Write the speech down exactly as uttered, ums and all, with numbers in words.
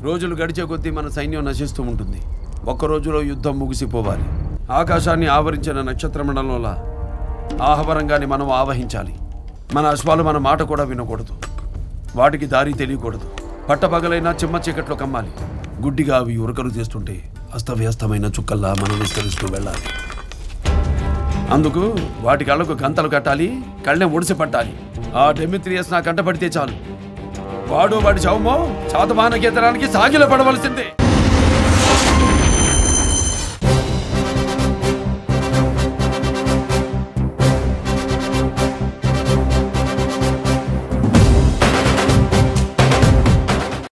రోజులు గడిచే కొద్దీ మన సైన్యం నశిస్తూ ఉంటుంది. ఒక్క రోజులో యుద్ధం ముగిసిపోవాలి. ఆకాశాన్ని ఆవరించిన నక్షత్ర మండలంలో ఆహవరంగాన్ని మనం ఆవహించాలి. మన అశ్వాలు మన మాట కూడా వినకూడదు. వాటికి దారి తెలియకూడదు. పట్టపగలైనా చిమ్మ చీకట్లో కమ్మాలి. గుడ్డిగా అవి ఉరకలు చేస్తుంటే అస్తవ్యస్తమైన చుక్కల్లా మనం విస్తరిస్తూ వెళ్ళాలి. అందుకు వాటి కళ్ళకు గంతలు కట్టాలి, కళ్ళెం ఒడిసి పట్టాలి. ఆ డెమిత్రియస్ నా కంట పడితే చాలు, వాడు వాడి శవమో శాతమాన కేంద్రానికి సాగిల పడవలసిందే.